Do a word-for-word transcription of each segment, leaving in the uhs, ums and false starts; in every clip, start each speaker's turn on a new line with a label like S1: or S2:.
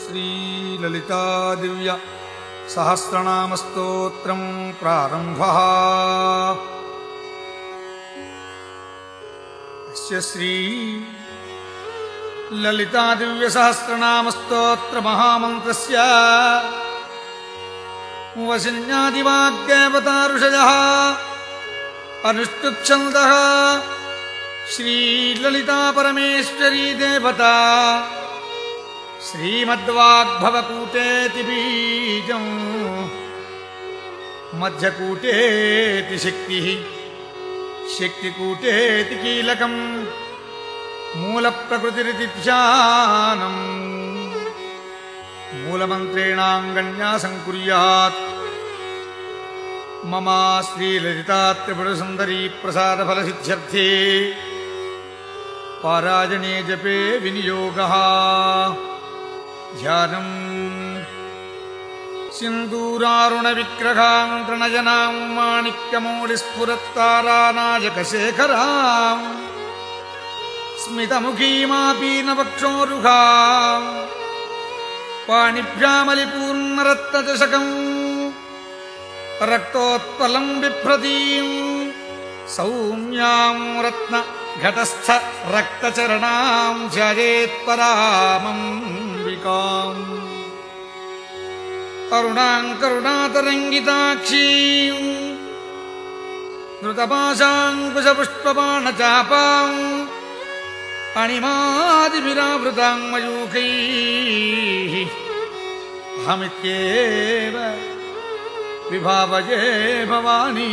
S1: श्री ललिता दिव्य सहस्रनाम स्तोत्रं प्रारंभः। अस्य श्री ललिता दिव्य सहस्रनाम स्तोत्र महामन्त्रस्य वशिन्यादिवाग्देवताऋषयः अनुष्टुप्छन्दः श्री ललिता परमेश्वरी देवता श्रीमद्वाग्भवकूटेति बीजं मध्यकूटेति शक्तिः शक्तिकूटेति कीलकं मूलप्रकृतिरिति ध्यानम् मूलमन्त्रेणाङ्गन्यासं कुर्यात्। मम श्रीललिता त्रिपुरसुन्दरी प्रसादफलसिद्ध्यर्थे पारायणे जपे विनियोगः। ध्यानम् सिन्दूरारुणविग्रहां तृणजनां माणिक्यमौलिस्फुरत्तारानायकशेखरां स्मितमुखीमापीनवक्षोरुहां पाणिभ्यामलिपूर्णरत्नचषकं रक्तोत्पलं बिभ्रतीं सौम्यां रत्न घटस्थ रक्तचरणां ध्यायेत्परामम्बिकाम् अरुणां करुणातरङ्गिताक्षीं धृतपाशाङ्कुशपुष्पबाणचापाम् अणिमादिभिरावृतां मयूखैः अहमित्येव विभावये भवानी।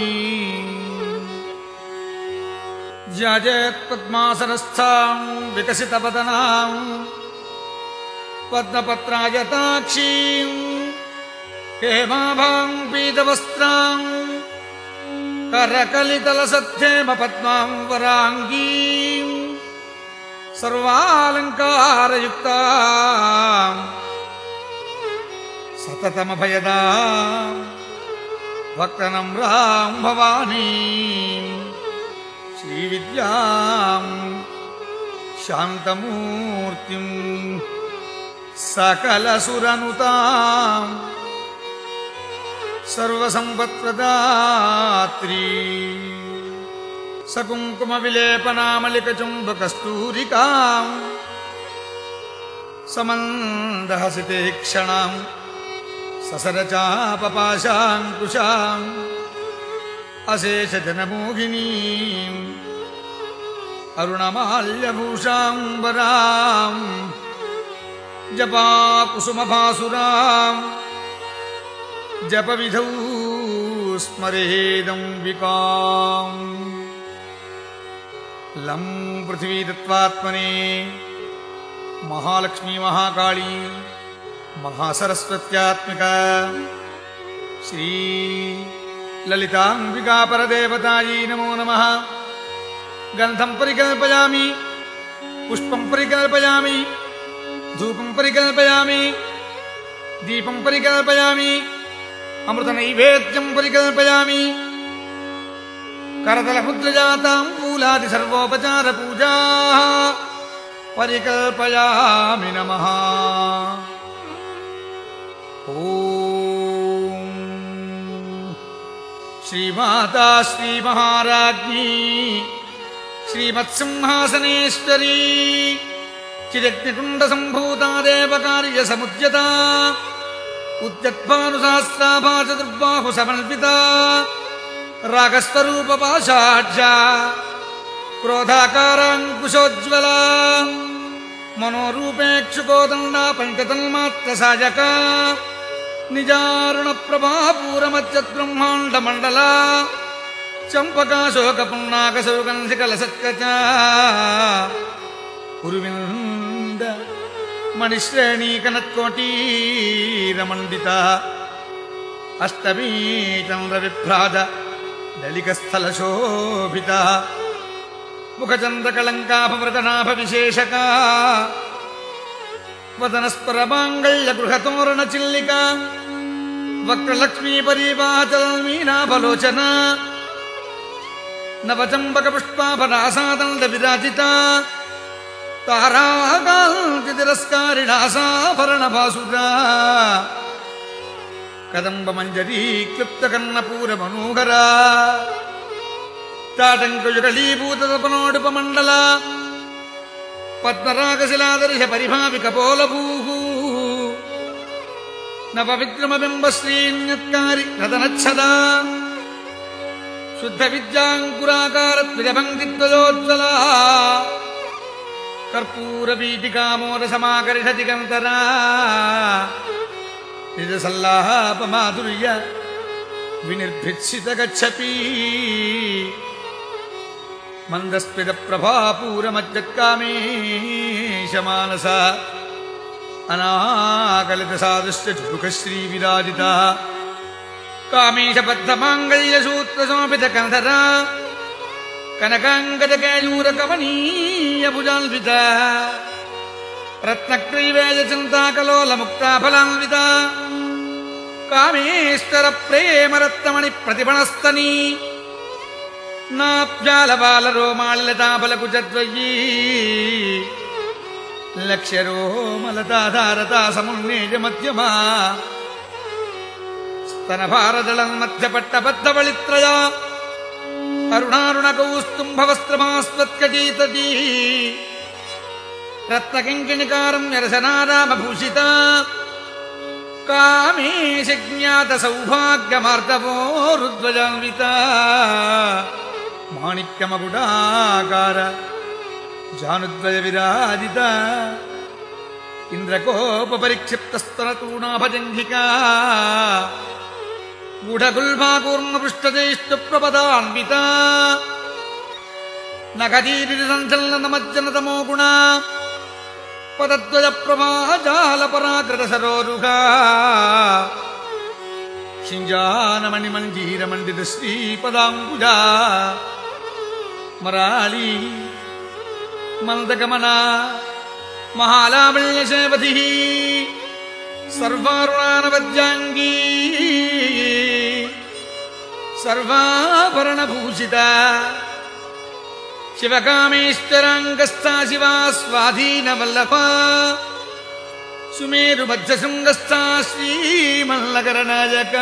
S1: ज्याजेत्पद्मासनस्थां विकसितपदनां पद्मपत्रायताक्षीं हेमाभां पीतवस्त्रां करकलितलसद्धेम पद्मां वराङ्गीं सर्वालङ्कारयुक्तां सततमभयदां भक्तनम्रां भवानीं श्रीविद्यां शान्तमूर्तिं सकलसुरनुतां सर्वसम्पत्प्रदात्री सकुङ्कुमविलेपनामलिकचुम्बकस्तूरिकां समन्दहसिते क्षणां ससरचापपाशाङ्कुशाम् अशेषजनमोहिनीम् अरुणमाल्यभूषाम्बरां जपाकुसुमभासुरां जपविधौ स्मरेदम्बिकाम्। लं पृथिवीतत्त्वात्मने महालक्ष्मी महाकाली महासरस्वत्यात्मिका श्री ललितांबिका परदेवतायै नमो नमः। गन्धं परिकल्पयामि, पुष्पं परिकल्पयामि, धूपं परिकल्पयामि, दीपं परिकल्पयामि, अमृतनैवेद्यं परिकल्पयामि। करतलमुद्रजाताम्बूलादि सर्वोपचारपूजाः परिकल्पयामि नमः। ॐ श्रीमाता श्रीमहाराज्ञी श्रीमत्सिंहासनेश्वरी चिरग्निकुण्डसम्भूता देवकार्यसमुद्यता उद्यद्भानुसहस्राभा चतुर्बाहुसमन्विता रागस्वरूपपाशाढ्या क्रोधाकाराङ्कुशोज्ज्वला मनोरूपेक्षुकोदण्डा पञ्चतन्मात्रसायका निजारुणप्रभापूरमच्युतब्रह्माण्डमण्डला चम्पकाशोकपुण्णाकसौगन्धिकलसत्कचा कुरुविन्द मणिश्रेणीकनत्कोटीरमण्डिता अष्टमी चन्द्रविभ्राज दलिकस्थलशोभिता मुखचन्द्रकलङ्काभवृतनाभविशेषका वदनस्परमाङ्गल्यगृहतोरणचिल्लिका वक्रलक्ष्मीपरीवाचलमीनाभलोचना नवचम्बकपुष्पाभरासादण्डविराजिता తారాకాంతి తిరస్కారిణాసాభరణ భాసురా కదంబ మంజరీ క్లుప్త కన్నపూర మనోహరా తాటంకుయుగళీభూత తపనోడుపమండల పద్మరాగశిలాదర్శ పరిభావిక పోలభూహు నవవిక్రమబింబ శ్రీన్యత్కారి రతనచ్చదా శుద్ధ విద్యాంకురాకార త్రిజభంగిత్వజోజ్వల కర్పూర వీటికామోద సమాకర్ష దిగంతరా నిజ సల్లాప మాధుర్య వినిర్భిత్సిత గచ్చపి మందస్మిత ప్రభాపూరమజ్జత్కామేశ మానస అనాకలిత సాదృశ్య చురుక శ్రీ విరాజిత కామేశ బద్ధ మాంగళ్య సూత్ర సమపిత కంధర కనకాంగద కేయూర కమనీయ భుజాన్విత రత్నక్రీవేయ చింతాకలోల ముక్తాఫలాన్విత కామేశ్వర ప్రేమరత్నమణి ప్రతిభణస్తని నాభ్యాల బాల రోమాళితాఫలకు చద్వయీ లక్ష్య రోమలతాధారతా సమున్నేజ మధ్యమా స్తన భారదళం మధ్య పట్టబద్ధవళిత్రయా అరుణారుణ కౌస్తుంభవస్త్రమాస్వత్కటీతటీ రత్నకింకిణికారం యరసనారామభూషిత కామేశ జ్ఞాత సౌభాగ్యమార్దవోరుధ్వజాన్విత మాణిక్యమకుటాకార జానుద్వయ విరాజిత ఇంద్రకోప పరిక్షిప్తస్తనతూణాభజంఘికా గూఢగుల్భాకూర్ణపృష్ఠజైష్టు ప్రపదాన్విత నఖదీరి సంచలనమజ్జనతమో గుణ పదద్వయ ప్రవాజాల పరాకృత సరోరుగా శింజానమణి మంజీర మండిత శ్రీపదాంబుజా మరాళీ మందగమన మహాలావణ్య సేవధి సర్వారుణానవద్యాంగీ సర్వాభరణభూషిత శివకామేశ్వరాంగస్థా శివా స్వాధీనవల్లభ సుమేరు మధ్యశృంగస్థా శ్రీమల్లకరనాయక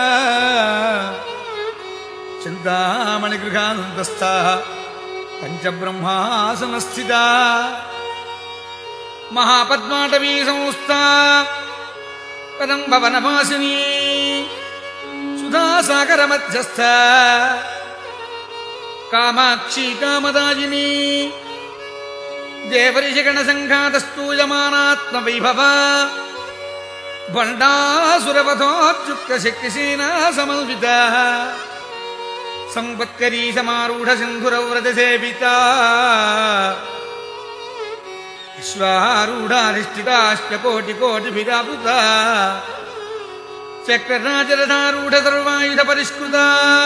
S1: చింతామణి గృహానందస్థ పంచబ్రహ్మాసనస్థిత మహాపద్మాటవీ సంస్థా కదంబవనవాసిని సుధాసాగర మధ్యస్థ కామాక్షి కామదాయిని దేవరిషిగణ సంఘాతస్తూయమానాత్మ వైభవ భండాసురవధోద్యుక్త శక్తిసేనా సమన్విత సంపత్కరీ సమారూఢ సింధురవ్రత సేవిత విశ్వారూఢాధిష్ఠితాశ్చ కోటి కోటిభిరావృత చక్రరాజరథారూఢ సర్వాయుధ పరిష్కృత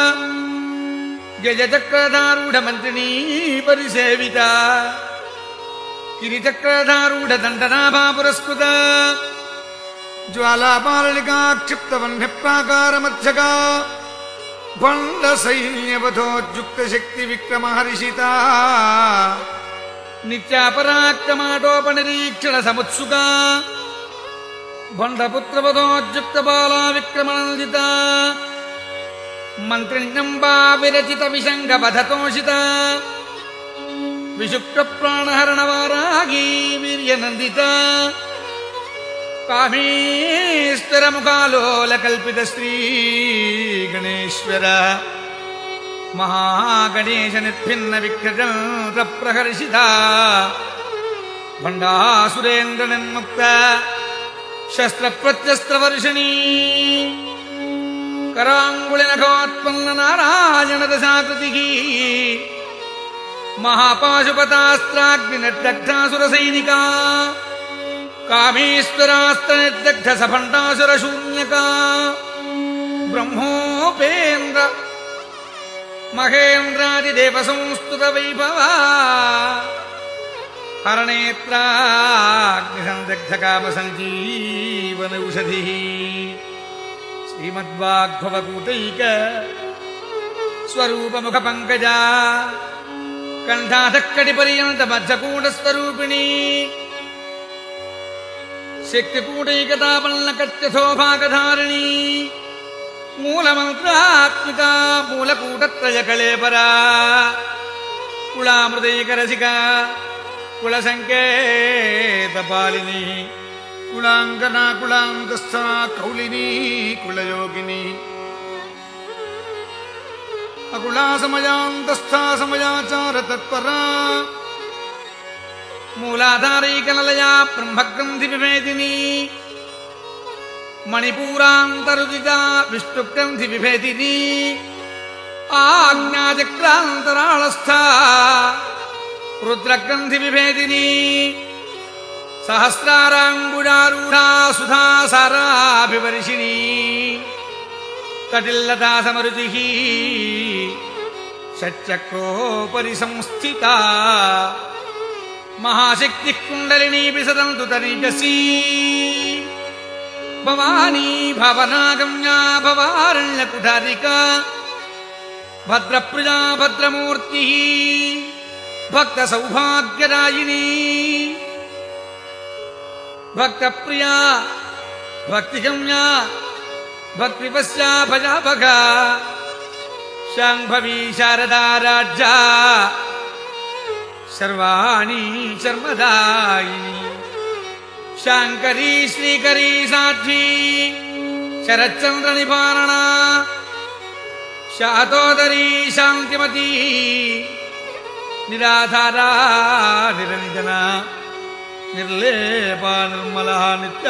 S1: గజచక్రధారూఢ మంత్రిణీ పరిసేవిత గిరిచక్రధారూఢ దండనాభా పురస్కృత జ్వాలాపాలనికా క్షిప్తవన్యప్రాకారమధ్యగా భండ సైన్యవధోద్యుక్త శక్తి విక్రమహర్షిత నిత్యాపరాక్రమాటోపనిరీక్షణ సముత్సుకా భండపుత్రవధోద్యుక్త బాలా విక్రమనందిత మంత్రిణ్యంబా విరచిత విశంగవధతోషిత విశుక్ర ప్రాణహరణ వారాగీ వీర్యనందిత కామేశ్వర ముఖాలోల కల్పిత శ్రీ గణేశ్వర మహాగణేశ నిర్భిన్న విక్రజంత ప్రహర్షిత భండాసురేంద్ర నిర్ముక్త శస్త్ర ప్రత్యస్త్రవర్షిణీ కరాంగుళినఘోత్పన్న నారాయణ దశాకృతి మహాపాశుపతాస్త్రాగ్నిర్దగ్ధాసుర సైనికా కామేశ్వరాస్త్ర నిర్దగ్ధ సభండాసుర శూన్యకా బ్రహ్మోపేంద్ర మహేంద్రాదిదేవ సంస్తుత వైభవ హరనేత్రాగ్నిసందగ్ధ కామ సంజీవనౌషధి శ్రీమద్వాగ్భవకూటైక స్వరూపముఖ పంకజా కంఠాధక్కడిపర్యంత మధ్యకూటస్వరూపిణి శక్తికూటైకతాపల్లకత్యశోభాగధారిణి మూలమంత్రాత్మిక మూలకూటత్రయకళేపరా కుళామృతైకరసిక కుళసంకేతపాలిని కుళాంగనా కుళాంతస్థా కౌలిని కుళయోగిని అకుళా సమయాంతస్థా సమయాచార తత్పరా మూలాధారైకలలయా బ్రహ్మగ్రంథి విభేదిని మణిపూరాంతరుదిత విష్ణుగ్రంథి విభేదిని ఆజ్ఞాచక్రాంతరాళస్థ రుద్రగ్రంథి విభేదిని సహస్రారాంబుజారూఢా సుధాసారాభివర్షిణి కటిల్లతా సమరుచి షట్చక్రోపరి సంస్థిత మహాశక్తి కుండలినీ విసదంతు తనీకసీ భవానీ భవనాగమ్యా భవారణ్యకుఠారిక భద్రప్రజా భద్రమూర్తి భక్త సౌభాగ్యదాయిని భక్తప్రియా భక్తిగమ్యా భక్తిపశ్యా భజాభగ శాంభవీ శారదా రాజ్యా సర్వాణి శర్మదాయిని శాంకరీ శ్రీకరీ సాధ్వీ శరచ్చంద్ర నిపారణ శాతోదరీ శాంతిమతీ నిరాధారా నిరంజన నిర్లేప నిర్మల నిత్య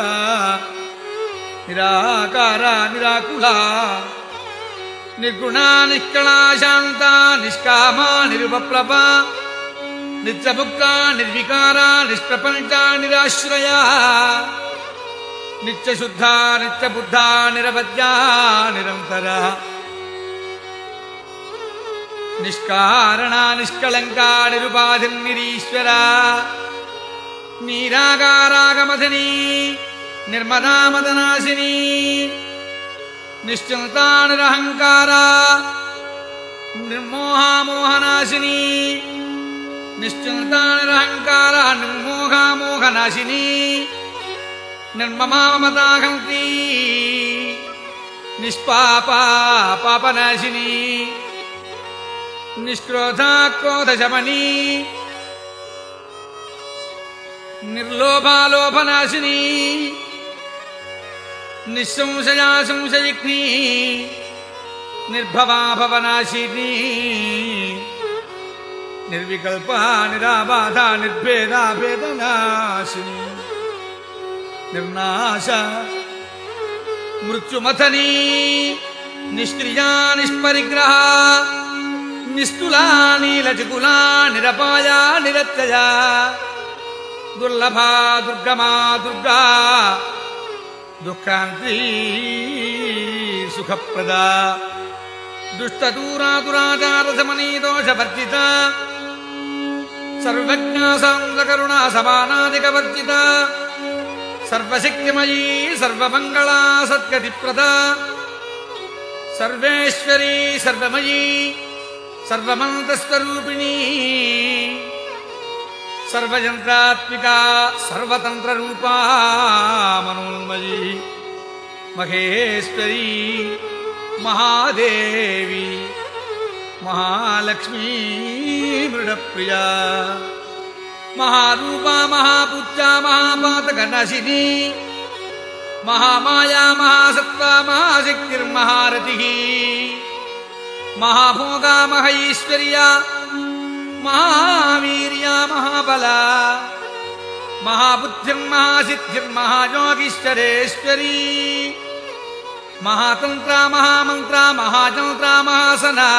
S1: నిరాకార నిరాకులా నిర్గుణా నిష్కళా శాంత నిష్కామా నిరుపప్లవ నిత్యభుక్త నిర్వికార నిష్ప్రపంచ నిరాశ్రయ నిత్యశుద్ధ నిత్యబుద్ధ నిరవధ్య నిరంతర నిష్కారణ నిష్కళంక నిరుపాధి నిరీశ్వర నీరాగారాగమథిని నిర్మదామదనాశిని నిశ్చింతా నిరహంకార నిర్మోహామోహనాశిని నిశ్చింతా నిరహంకార నిర్మోహామోహనాశిని నిర్మమామమతాహంతి నిష్పాపా పాపనాశిని నిష్క్రోధా క్రోధశమని నిర్లోభాలోభనాశిని నిస్సంశయా సంశయిగ్ని నిర్భవా భవనాశిని నిర్వికల్ప నిరాబాధ నిర్భేదా భేదనాశిని నిర్నాశ మృత్యుమథని నిష్క్రియా నిష్పరిగ్రహ నిస్తులా నీలచికులా నిరపాయా నిరత్యయా దుర్లభా దుర్గమా దుర్గా దుఃఖాంతి సుఖప్రదా దుష్టదూరా దురాచారశమనీ దోషవర్జిత సర్వజ్ఞా సాంద్రకరుణా సమానాదికవర్జిత సర్వశక్తిమయీ సర్వమంగళా సద్గతిప్రద సర్వేశ్వరీ సర్వమయీ సర్వమంత్రస్వరూపిణీ సర్వయంత్రాత్మికా సర్వతంత్రరూపా మనోన్మయీ మహేశ్వరీ మహాదేవి మహాలక్ష్మీ మృడప్రియా మహారూపా మహాపుత్రా మహాపాతకనాశిని మహామాయా మహాసత్తా మహాశక్తిర్మహారతిః మహాభోగా మహైశ్వర్యా మహావీర్యా మహాబలా మహాబుద్ధిర్మహాసిద్ధిర్మహాయోగీశ్వరేశ్వరీ మహాతంత్ర మహామంత్ర మహాజంత్ర మహాసనా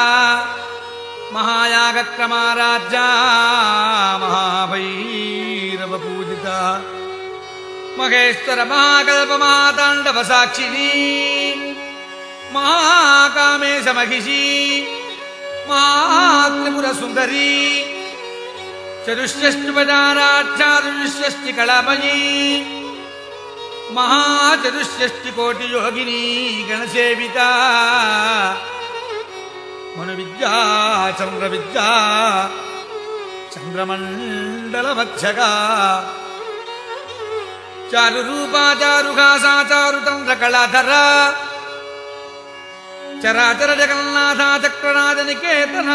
S1: మహాయాగక్రమారాజ్యా మహాభైరవ పూజిత మహేశ్వర మహాకల్ప మహాతాండవ సాక్షిని మహాకామేశ మహిషి మహాత్రిపుర సుందరి చతుష్షష్టిపదారాధ్యాదుష్షష్టి కళామయీ మహాచతుష్షష్టి కోటి యోగిని గణసేవిత మను విద్యా చంద్ర విద్యా चन्द्रमण्डलमध्यगा चारुरूपा चारुहासा चारुतन्द्रकलाधरा चराचर जगन्नाथा चक्रराजनिकेतना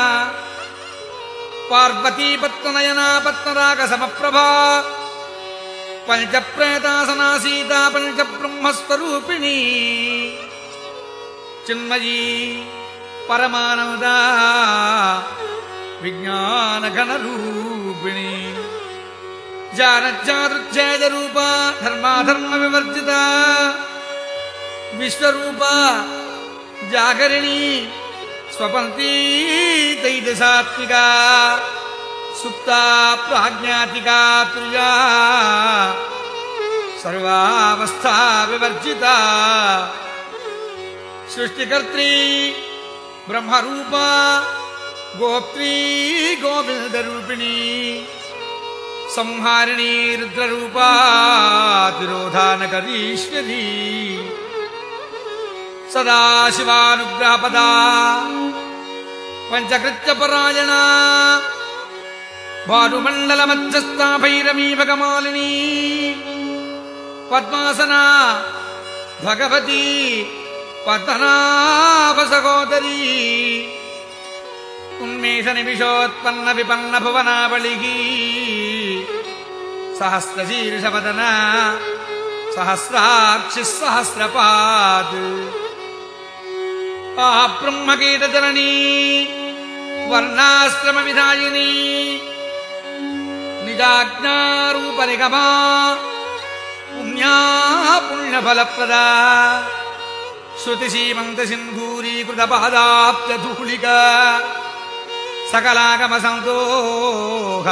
S1: पार्वती पत्ननयना पत्नरागसमप्रभा पञ्चप्रेतासना सीता पञ्चब्रह्मस्वरूपिणी चिन्मयी परमानन्दा विज्ञानघनरूपिणी जानज्जादृच्छेदरूपा धर्माधर्मविवर्जिता विश्वरूपा जागरिणी स्वपन्ती तैजसात्मिका सुप्ता प्राज्ञातिका तुर्या सर्वावस्था विवर्जिता सृष्टिकर्त्री ब्रह्मरूपा गोप्त्री गोविन्दरूपिणी संहारिणी रुद्ररूपा तिरोधानकरीश्वरी सदाशिवानुग्रहपदा पंचकृत्यपरायणा भानुमण्डलमध्यस्था भैरवीभगमालिनी पद्मासना भगवती पद्मनाभसहोदरी उन्मेषनिमिषोत्पन्न विपन्न भुवनावलिः सहस्रशीर्षवदना सहस्राक्षिः सहस्रपात् ब्रह्मकीटजननी वर्णाश्रमविधायिनी निजाज्ञारूपनिगमा पुण्या पुण्यफलप्रदा श्रुतिसीमन्तसिन्धूरीकृतपादाब्जधूलिका सकलागमसन्तोष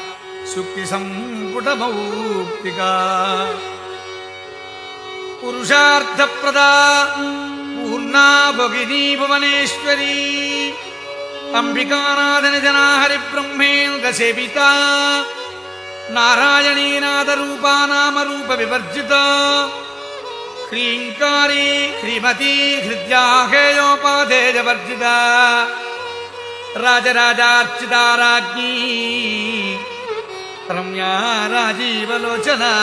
S1: सुक्तिसम्पुटमौक्तिका पुरुषार्थप्रदा पूर्णा भगिनी भुवनेश्वरी अंबिकानाथनिधना हरिब्रह्मेन्द्रसेविता नारायणी नादरूपा नामरूप विवर्जिता ह्रीङ्कारी ह्रीमती हृद्या हेयोपाधेयवर्जिता राजराजार्चिता राज्ञी रम्या राजीवलोचना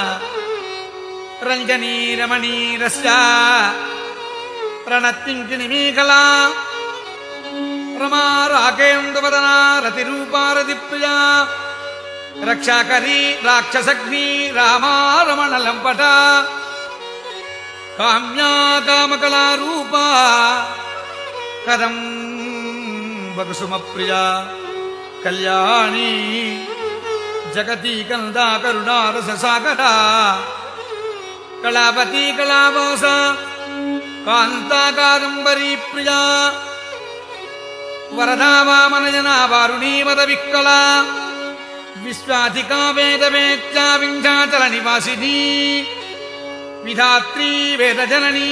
S1: रञ्जनी रमणी रस्या रणत्तिङ्किणिमेखला रमा राकेन्दुवदना रतिरूपा रतिप्रिया रक्षाकरी राक्षसग्नी रामा रमणलम्पटा काम्या कामकलारूपा कदम्बकुसुमप्रिया कल्याणी जगती कन्दा करुणारससागरा कलापति कलावासा कान्ता कादम्बरी प्रिया वरदा वामनजना वारुणी वदविक्कला विश्वाधिका वेदवेत्या विन्ध्याचलनिवासिनी विधात्री वेदजननी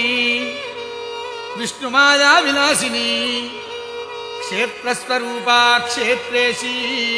S1: विष्णुमाया विलासिनी क्षेत्रस्वरूपा क्षेत्रेशी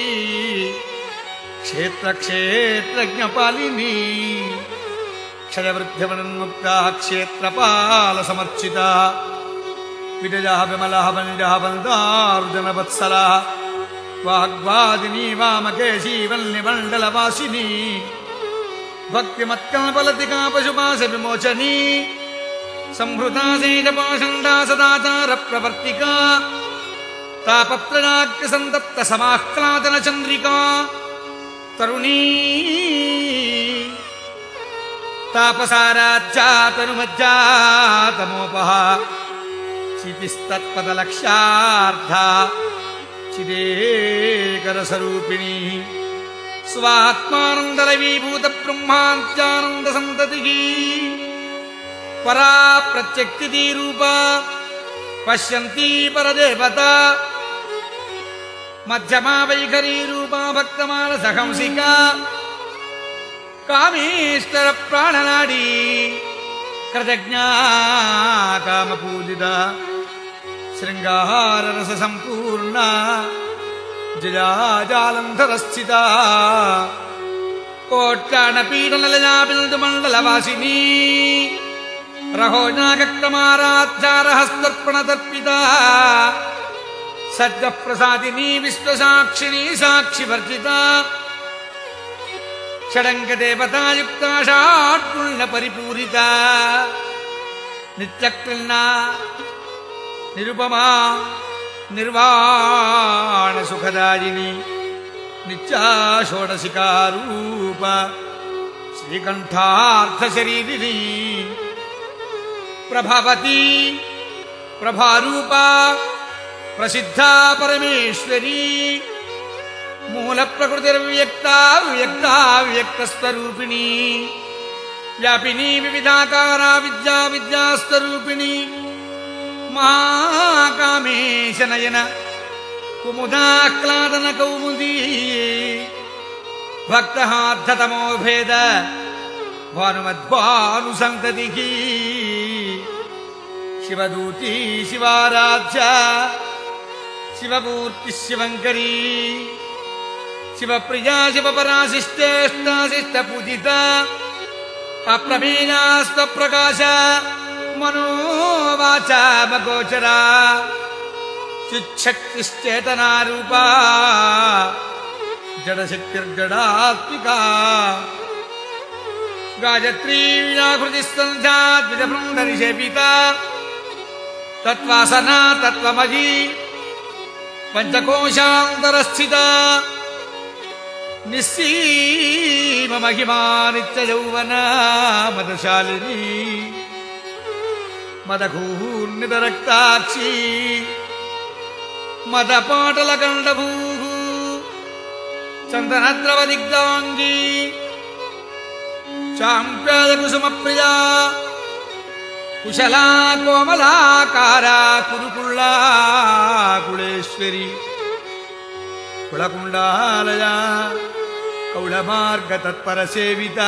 S1: क्षेत्रक्षेत्रज्ञपालिनी क्षयवृद्ध्यवनन्मुक्ता क्षेत्रपालसमर्चिता विजयः विमलः वन्द्यः वन्दार्जुनवत्सला वाग्वादिनी वामकेशी वल्लिमण्डलवासिनी भक्तिमत्कल्पलतिका पशुपाशविमोचनी संहृता सेजपाषण्डा सदाचारप्रवर्तिका तापत्रयाज्ञसन्तप्तसमाह्लादनचन्द्रिका तरुणी तापसाराज्जातनुमज्जातमोपः चितिस्तत्पदलक्ष्यार्धा चिदेकरसरूपिणी स्वात्मानन्दरवीभूतब्रह्माद्यानन्दसन्ततिः परा प्रत्यक्तिरूपा पश्यन्ती परदेवता मध्यमा वैखरीरूपा भक्तमानसहंसिका कामेश्वर प्राणनाडी कृतज्ञा कामपूजिता शृङ्गाररससम्पूर्णा जयाजालन्धरस्थिता कोट्यानपीठनलयाबिन्दुमण्डलवासिनी रहोनागक्रमाराध्यारहस्तर्पणतर्पिता सद्गप्रसादिनी विश्वसाक्षिणी साक्षिवर्जिता षडङ्गदेवतायुक्ता षाट्पुण्यपरिपूरिता नित्यक्लिन्ना निरुपमा निर्वाणसुखदायिनी नित्या षोडशिकारूप श्रीकण्ठार्थशरीरिणी प्रभावती प्रभारूपा प्रसिद्धा परमेश्वरी मूलप्रकृतिर्व्यक्ता व्यक्ता व्यक्तस्वरूपिणी व्यापिनी विविधाकारा विद्या विद्यास्वरूपिणी महाकामेशनयन कुमुदाह्लादन कौमुदी भक्तहाद्धतमो भेद भानुमद्भानुसन्ततिः शिवदूती शिवाराध्य शिवमूर्ति शिवङ्करी शिवप्रिया शिवपराशिष्टेष्टाशिष्टपूजिता अप्रमेया स्वप्रकाश मनोवाचा मगोचरा चिच्छक्तिश्चेतनारूपा जडशक्तिर्जडात्मिका गायत्री व्याकृतिस्सन्ध्या द्विजबृन्दनिषेपिता तत्त्वासना तत्त्वमयी पञ्चकोशान्तरस्थिता निस्सीममहिमा नित्ययौवना मदशालिनी मदघूर्णितरक्ताक्षी मदपाटलकण्डभूः चन्दनद्रवदिग्धाङ्गी चाम्प्यायकुसुमप्रिया कुशला कोमलाकारा कुरुकुल्ला कुलेश्वरी कुलकुण्डालया कौलमार्गतत्परसेविता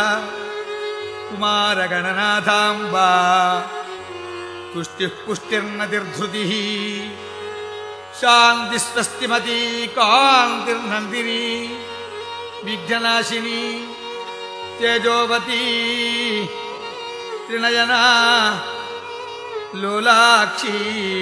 S1: कुमारगणनाथाम्बा तुष्टिः पुष्टिर्नतिर्धृतिः शान्तिस्वस्तिमती कान्तिर्नन्दिनी विघ्ननाशिनी तेजोवती त्रिनयना लोलाक्षी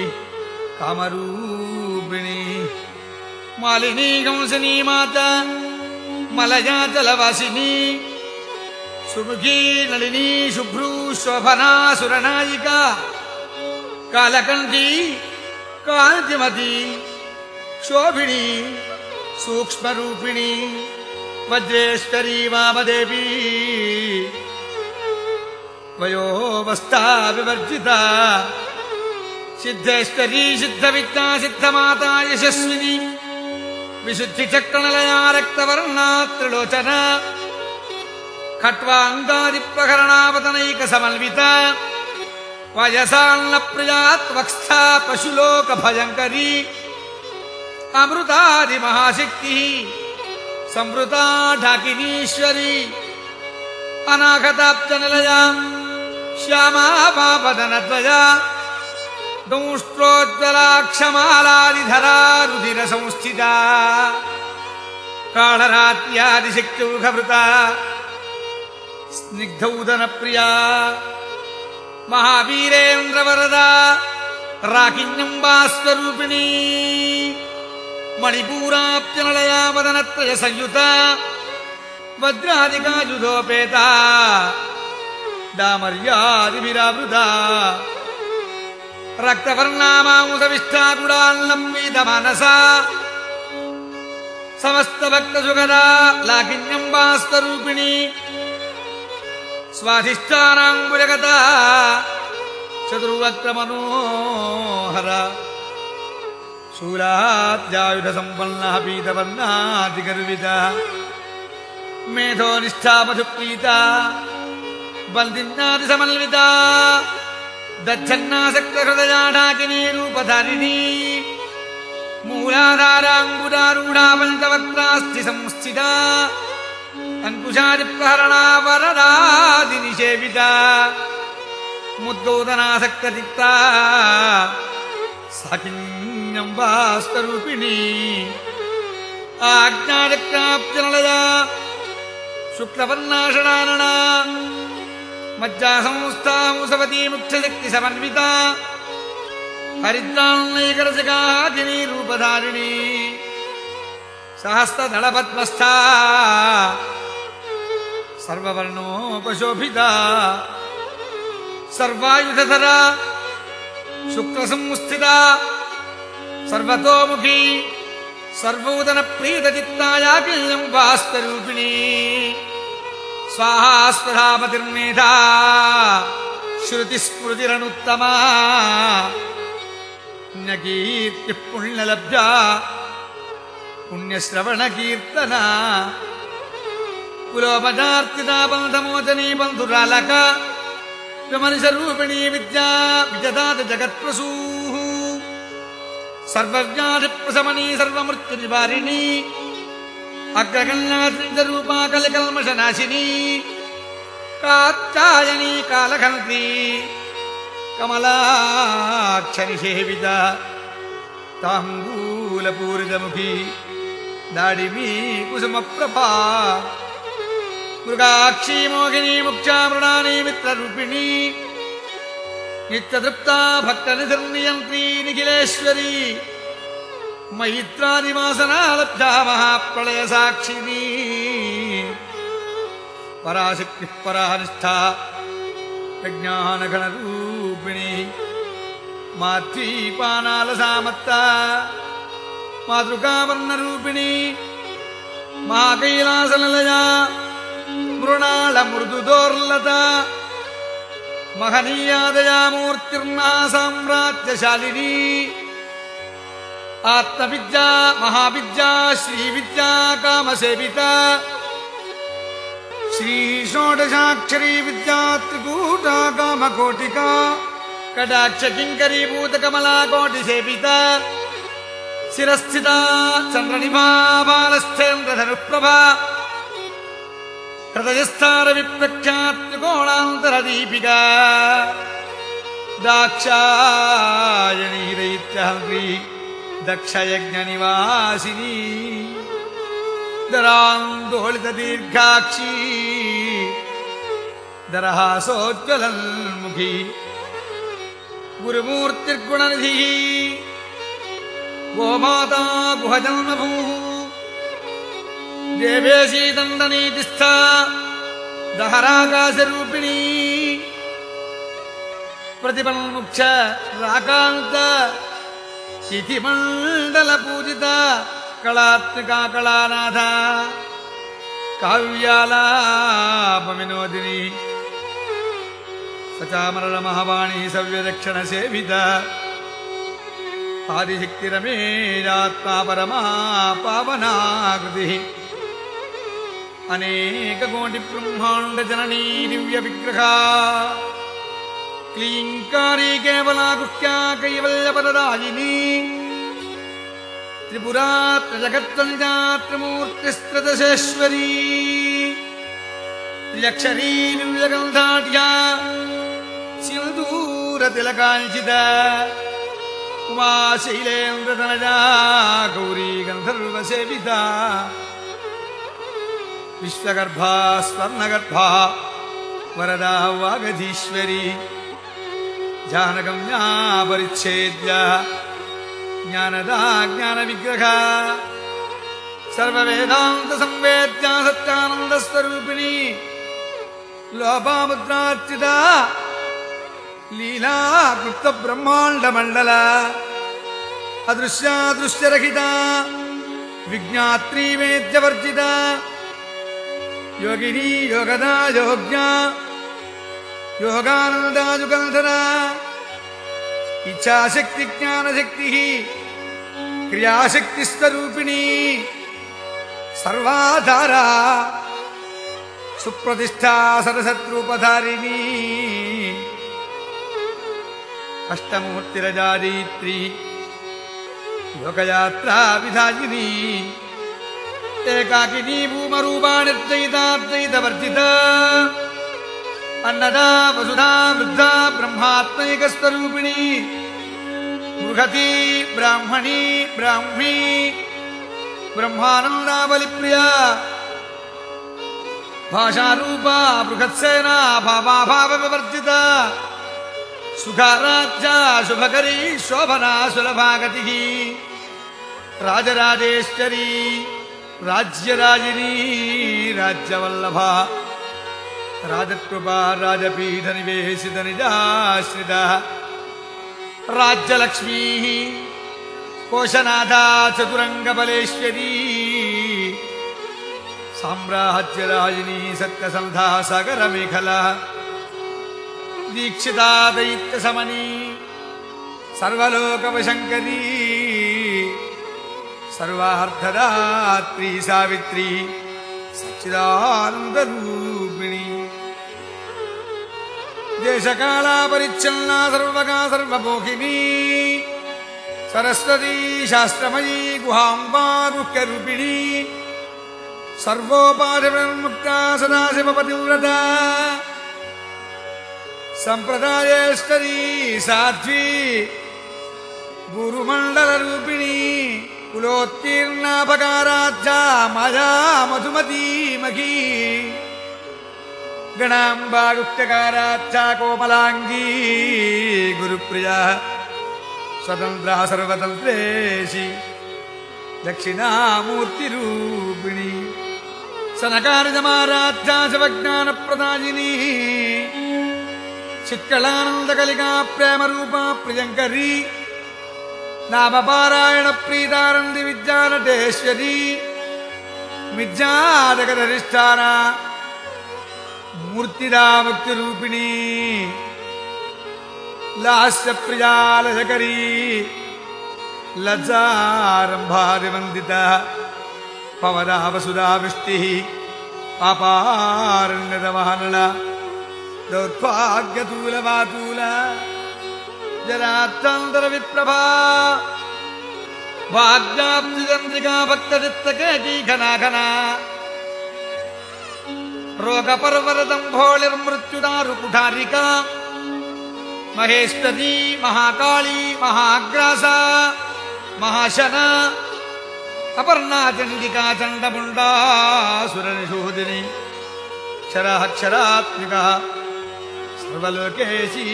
S1: कामरूपिणी मालिनी कंसनी माता मलयाचलवासिनी सुमुखी नलिनी शुभ्रू शोभना सुरनायिका कालकण्ठी कान्तिमती शोभिनी सूक्ष्मरूपिणी वज्रेश्वरी वामदेवी वयोवस्था विवर्जिता सिद्धेश्वरी सिद्धविद्या सिद्धमाता यशस्विनी विशुद्धिचक्रणलया रक्तवर्णा त्रिलोचना खट्वाङ्गादिप्रकरणावतनैकसमन्विता वयसान्नप्रिया त्वक्स्था पशुलोकभयङ्करी अमृतादिमहाशक्तिः संवृता ढाकिनीश्वरी अनागताब्जनिलया श्यामा पापदनद्वया दंष्ट्रोज्ज्वलाक्षमालादिधरा रुधिरसंस्थिता कालरात्यादिशक्तिमुखभृता स्निग्धौदनप्रिया महावीरेन्द्रवरदा राकिन्यम्बास्वरूपिणी मणिपूराप्यनलया वदनत्रय संयुता वज्रादिकायुधोपेता दामर्यादिभिरावृता रक्तवर्णामामुसविष्ठाकुडान्नम्बीतमानसा समस्तभक्तसुखदा लाकिन्यम्बास्वरूपिणी स्वाधिष्ठानाम्बुजगता चतुर्वक्त्रमनोहरा शूलाद्यायुधसम्पन्नः पीतवर्णादिगर्विता मेधोनिष्ठा मधुप्रीता बन्दिन्नादिसमन्विता दच्छन्नासक्तहृदया ढाकिनी रूपधारिणी मूलाधाराङ्गुरारूढा पञ्चवक्त्रास्ति संस्थिता अंकुशादिप्रहरणा वरदादिनिषेविता मुद्गोदनासक्तचित्ता साकिन्यम्बास्वरूपिणी आज्ञाचक्राप्यनलया शुक्लवर्णाषडानना मज्जासंस्था मुसवती मुख्यशक्तिसमन्विता हरिद्रान्नैकरसिकाकिनी रूपधारिणी सहस्रदलपद्मस्था सर्ववर्णोपशोभिता सर्वायुधधरा शुक्लसंस्थिता सर्वतोमुखी सर्वोदनप्रीतचित्तायाकिल्यं वास्तरूपिणी स्वाहा स्वधापतिर्मेधा श्रुतिस्मृतिरनुत्तमा पुण्यकीर्तिः पुण्यलब्धा पुण्यश्रवणकीर्तना कुलोपचार्थिता बन्धमोचनी बन्धुरालक विमनिषरूपिणी विद्या विजदात जगत्प्रसूः सर्वव्याधिप्रशमनी सर्वमृत्युनिवारिणी अग्रगण्यारूपा कलिकल्मषनाशिनी कात्यायनी कालहन्त्री कमलाक्षनिषेविता ताम्बूलपूरितमुखी दाडिमी कुसुमप्रभा मृगाक्षी मोहिनी मुक्षा मृणानी मित्ररूपिणी नित्यतृप्ता भक्तनिधिर्नियन्त्री निखिलेश्वरी मैत्रादिवासना लब्धा महाप्रलय साक्षिणी पराशक्तिः परानिष्ठा प्रज्ञानगणरूपिणी मातृपानालसामत्ता मातृकावर्णरूपिणी महाकैलासनिलया मृणालमृदुदोर्लता महनीयादया मूर्तिर्महासाम्राज्यशालिनी आत्मविद्या महाविद्या श्रीविद्या कामसेविता श्री षोडशाक्षरी विद्या त्रिकूटा कामकोटिका कटाक्ष किंकरी भूतकमला कोटिसेविता शिरस्थिता चंद्रनिभा बालस्थेन्द्रधनुप्रभा हृदयस्थार विप्रख्यात त्रिकोणान्तरदीपिका दाक्षायणी दैत्यहंत्री दक्षयज्ञनिवासिनी दरान्दोलित दीर्घाक्षी दरहासोज्ज्वलन्मुखी गुरुमूर्तिर्गुणनिधिः गोमाता गुहजन्मभूः देवेशी दण्डनीतिस्था दहराकाशरूपिणी प्रतिपन्मुक्ष राकान्त तिथिमण्डलपूजिता कलात्मिका कलानाथा काव्यालापविनोदिनी सचामरणमहावाणी सव्यदक्षिणसेविता आदिशक्तिरमेरात्मा परमा पावनाकृतिः अनेककोटिब्रह्माण्डजननी दिव्यविग्रहा क्लीङ्कारी केवला गुह्या कैवल्यपददायिनी त्रिपुरा त्रिजगत्वनिजा त्रिमूर्तिस्त्रदशेश्वरी त्रियक्षरी दिव्यगन्धाढ्या सिन्दूरतिलकाञ्चिता उमा शैलेन्द्रतनजा गौरी गन्धर्वसेविता विश्वगर्भा स्वर्णगर्भा वरदा वागधीश्वरी जानगम्या परिच्छेद्य ज्ञानदा ज्ञानविग्रहा सर्ववेदान्त संवेद्या सत्यानन्दस्वरूपिणी लोपामुद्रार्चिता लीला कृत ब्रह्माण्डमण्डल अदृश्यादृश्यरहिता विज्ञात्री वेद्यवर्जिता योगिनी योगदा योग्या योगानन्दा युगन्धरा इच्छाशक्ति ज्ञानशक्ति क्रियाशक्तिस्वरूपिणी सर्वाधारा सुप्रतिष्ठा सरसत्रूपधारिणी अष्टमूर्तिरजारीत्री लोकयात्रा विधायिनी एकाकिनी भूमरूपा निर्जयिताद्वैतवर्जिता अन्नदा वसुधा वृद्धा ब्रह्मात्मैकस्वरूपिणी बृहती ब्राह्मणी ब्राह्मी ब्रह्मानन्दावलिप्रिया भाषारूपा बृहत्सेना भावाभावविवर्जिता सुखाराध्या शुभकरी शोभना सुलभागतिः राजराजेश्वरी राज्यराजिनी राज्यवल्लभा राजकृपा राजपीठ निवेशित निजाश्रिता राज्यलक्ष्मी कोशनाथा चतुरंगबलेश्वरी साम्राज्यराजिनी सत्यसंधा सागर मेखला दीक्षिता दैत्य समनी सर्वलोकवशंकरी सर्वार्थदात्री सावित्री सच्चिदानंद रूपिणी देशकाला परिच्छन्ना सर्वगा सर्वमोहिनी सरस्वती शास्त्रमयी गुहाम्बा मुख्यरूपिणी सर्वोपाधिमुक्ता सदाशिवपतिव्रता संप्रदायेश्वरी साध्वी गुरुमंडल रूपिणी कुलोत्तीर्णापकाराध्या माया मधुमती मही गणाम्बा गुप्तकाराध्या कोमलांगी गुरुप्रिया स्वतंत्रा सर्वतंत्रेशी दक्षिणामूर्ति रूपिणी सनकारिजमाराध्या शिवज्ञान प्रदायिनी चित्कलानंदकलिका प्रेम रूपा प्रियंकरी नामपारायण प्रीतानंदी विद्यानटेश्वरी विद्याजगदधिष्ठान मूर्तिदा मुक्ति रूपिणी लास्य प्रिया लजकरी लज्जारंभादिवंदिता पवना वसुधा वृष्टि पापारण्यदमहनला दौर्भाग्यतूलवातूल जरात्रांतर विप्रभा भाग्याब्धिचंद्रिका भक्तचित्तकेटी घना घना रोगपर्वतदंभोलिर्मृत्युदारुकुठारिका महेश्वरी महाकाली महाग्रासा महाशना अपर्णा चंडिका चंडमुंडा सुरनिशोधिनी क्षराक्षरात्मिका सर्वलोकेशी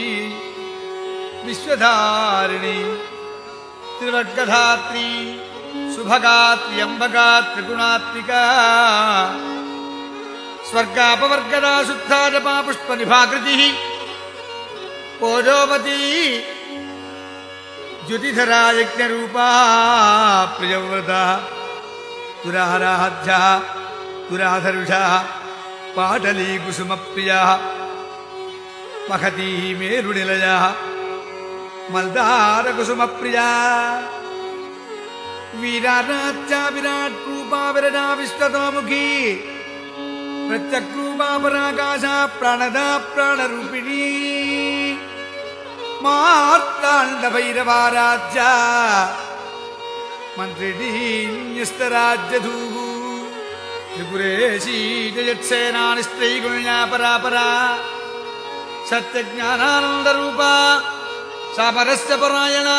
S1: विश्वधारिणी त्रिवर्गधात्री शुभगात्री अंबगा त्रिगुणात्मिका स्वर्गापवर्गदा शुद्धा जपा पुष्पनिभाकृति ओजोमती ज्योतिधरा यज्ञरूपा प्रियव्रता दुराराध्या दुराधरुषा पाटली कुसुमप्रिया महती मेरुनिलया मल्दार कुसुमप्रिया वीराराध्या विराट रूपा विरजा विश्वतोमुखी प्रत्यक्रूपा पराकाशा प्राणदा प्राणरूपिणी मार्तांड भैरवाराध्या मंत्रिणी न्यस्तराज्यधूः त्रिपुरेशी जयत्सेना निस्त्रैगुण्या परापरा सत्यज्ञानानंद रूपा सामरस्य परायणा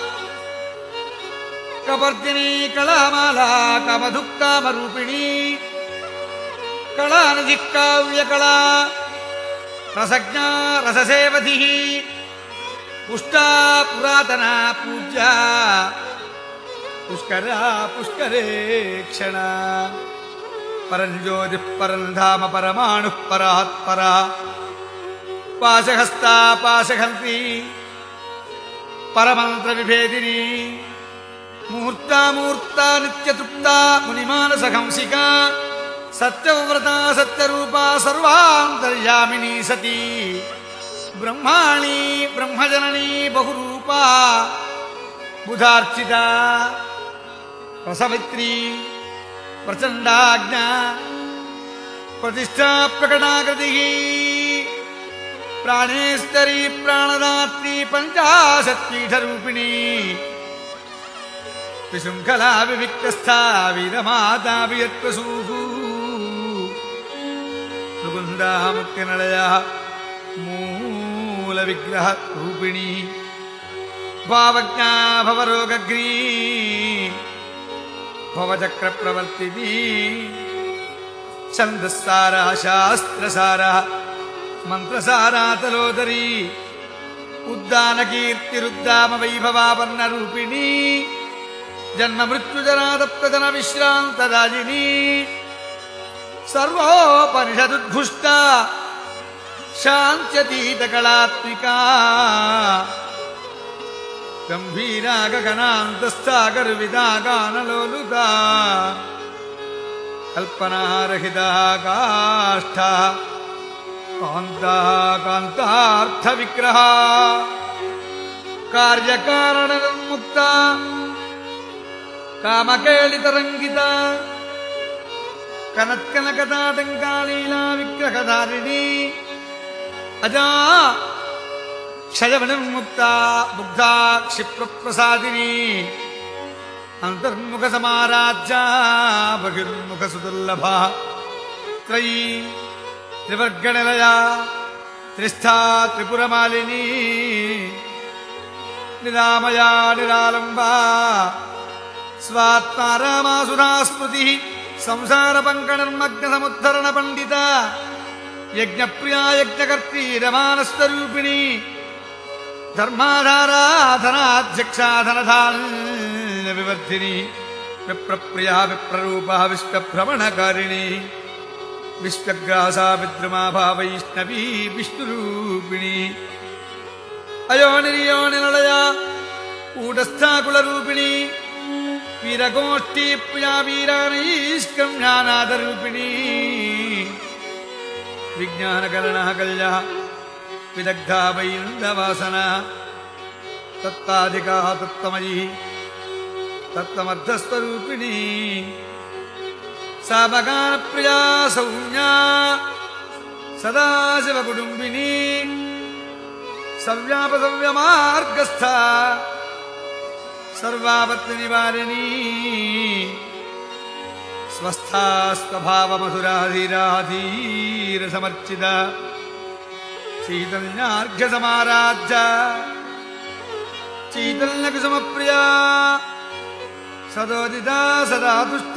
S1: कपर्दिनी कलामाला कामधुक्कामरूपिणी कलानिधि काव्यकला रसज्ञा रससेवधिः पुष्टा पुरातना पूज्या पुष्करा पुष्करे क्षणा परञ्ज्योतिः परन्धाम परमाणुः परात्परा पाशहस्ता पाशहन्त्री परमंत्र विभेदिनी मूर्ता मूर्ता नित्यतृप्ता मुनिमानसहंसिका सत्यव्रता सत्यरूपा सर्वान्तर्यामिनी सती ब्रह्माणी ब्रह्मजननी बहुरूपा बुधार्चिता रसमित्री प्रचंडाज्ञा प्रतिष्ठा प्रकटाकृतिः प्राणेस्तरी प्राणदात्री पंचाशत्पीठरूपिणी विशृंखला विविक्तस्था वीरमाता वियत्वसूः मुकुन्दा मुक्तिनलया मूलविग्रह रूपिणी भावज्ञा भवरोगग्नी भवचक्रप्रवर्तिनी छन्दस्सारा शास्त्रसारा मंत्रसारा तलोदरी ఉద్దాన కీర్తిరుద్దామ వైభవాపన్న రూపిణి జన్మ మృత్యుజరాదప్తజన విశ్రాంతరాజిని సర్వోపనిషదుద్భుష్ట శాంత్యతీత కళాత్మికా గంభీరా గగనాంతస్థా గర్విదాగానలోలుతా కల్పనారహితా కాష్ఠా కాంతా కాంతార్థ విగ్రహ కార్యకారణముక్త కామకేళితరంగిత కనత్కనకటాటంకాళీలా విగ్రహధారిణి అజా క్షయవినిర్ముక్త ముగ్ధా క్షిప్రప్రసాదిని అంతర్ముఖ సమారాజ్య బహిర్ముఖ సుదుర్లభ త్రయీ త్రివర్గనిలయ త్రిస్థా త్రిపురమాలిని నిరామయా నిరాలంబా స్వాత్మారామాసురాస్మృతి సంసార పంకణర్మగ్న సముద్ధరణ పండిత యజ్ఞప్రియా యజ్ఞకర్త్రీ రమానస్తరూపిణి ధర్మాధారాధనాధ్యక్షాధనధాన్య వివర్ధిని విప్రప్రియా విప్రరూపా విశ్వభ్రమణకారిణి విశ్వగ్రాసా విద్రుమాభా వైష్ణవీ విష్ణురూపిణి అయోనిర్యోనిలయ కూటస్థాకులరూపిణి వీరగోష్ఠీ ప్రియా వీరానైష్కమ్యానాదరూపిణి విజ్ఞానకలన కల్యా విదగ్ధా వైందవాసన తత్తాధికా తత్తమయీ తత్తమర్థస్వరూపిణి సామగాన ప్రియా సౌమ్యా సదాశివ కుటుంబిని సవ్యాప సవ్యమార్గస్థ సర్వాపత్తి నివారిణి స్వస్థా స్వభావమధురాధీరాధీర సమర్చిత చైతన్యార్ఘ్య సమారాధ్య చైతన్య కుసుమప్రియా సదోదిత సదా తుష్ట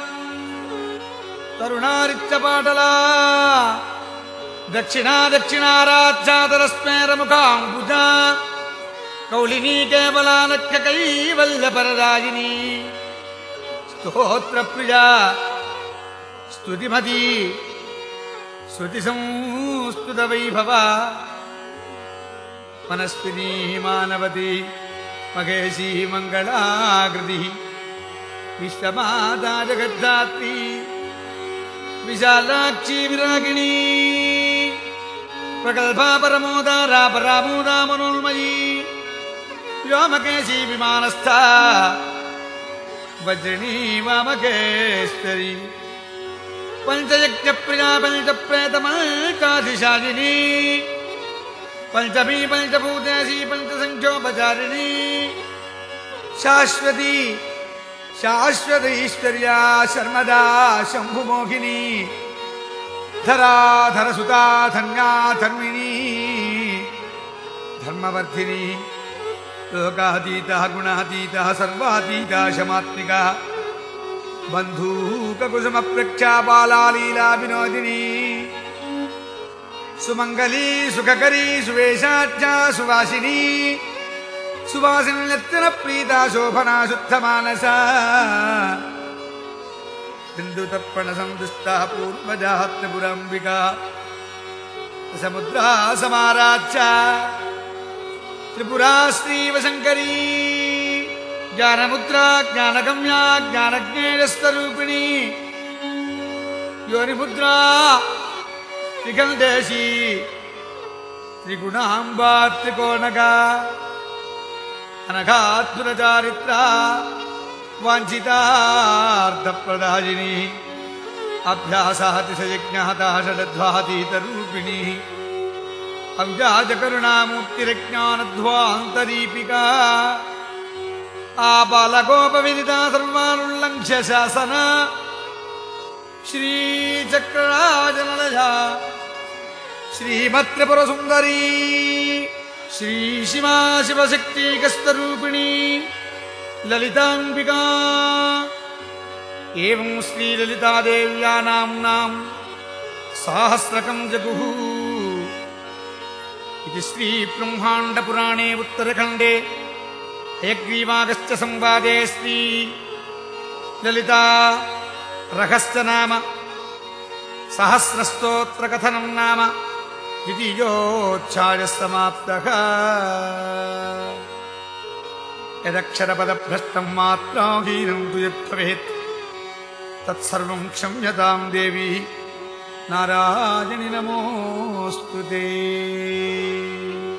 S1: తరుణారిత్య పాటలా దక్షిణా దక్షిణారాధ్యాతరస్మేరముఖాంబుజ కౌళినీ కేవలానఖ్య కైవల్యపరదాయిని స్తోత్ర ప్రియా స్తుతిమతి శృతి సంస్తుత వైభవ మనస్వినీ మానవతి మహేశీ మంగళాకృతి విశ్వమాతా జగద్ధాత్రి విశాలాక్షి విరాగిణి ప్రగల్భా పరమోదారా పరామోదా మనోన్మయీ వ్యోమకేశీ విమానస్థ వజ్రిణీ వామకేశ్వరి పంచయజ్ఞ ప్రియా పంచ ప్రేతమల్కాధిశాలిని పంచమీ పంచభూతేశీ పంచసంఖ్యోపచారిణి శాశ్వతి శాశ్వత ఈశ్వర్యా శర్మదా శంభుమోహిని ధరాధర సుతా ధన్యా ధర్మిణి ధర్మవర్ధిని లోకాతీత గుణాతీత సర్వాతీత శమాత్మిక బంధూకకుసుమ ప్రఖ్యా బాలాలీలా వినోదిని సుమంగళీ సుఖకరీ సువేశాఖ్యా సువాసిని సువాసినత్న ప్రీత శోభనా శుద్ధ మానస బిందుతర్పణ సందుష్ట పూర్వజాత్మపురంబిక సముద్రా సమారాధ్య త్రిపురా శ్రీవశంకరీ జ్ఞానముద్రా జ్ఞానగమ్యా జ్ఞానజ్ఞేయస్వరూపిణి యోనిముద్రా త్రికందేశీ త్రిగుణాంబా త్రికోణగా అనఘాద్భుత చారిత్ర వాంఛితార్థప్రదాయిని అభ్యాసాతిశయజ్ఞాతా షడధ్వాతీత రూపిణి అవ్యాజకరుణామూర్తిరజ్ఞానధ్వాంతరీపికా ఆ బాలగోపవిదిత సర్వానుల్లంఘ్య శాసన శ్రీచక్రరాజనలయ శ్రీమత్రిపురసుందరీ శ్రీ శివా శివశక్తికస్తరూపిణి లలితాంబికా ఏం శ్రీలలితాదేవ్యా నామ్నాం సాహస్రకం జగుః ఇది శ్రీ బ్రహ్మాండ పురాణే ఉత్తరఖండే హయగ్రీవాగస్త్య సంవాదే శ్రీ లలితా రహస్య నామ సహస్రస్తోత్ర కథనం నామ ద్వితీయోధ్యాయ సమాప్తః. యదక్షరపదభ్రష్టం మాత్రాహీనం తు యద్భవేత్ తత్సర్వం క్షమ్యతాం దేవి నారాయణి నమోస్తుతే.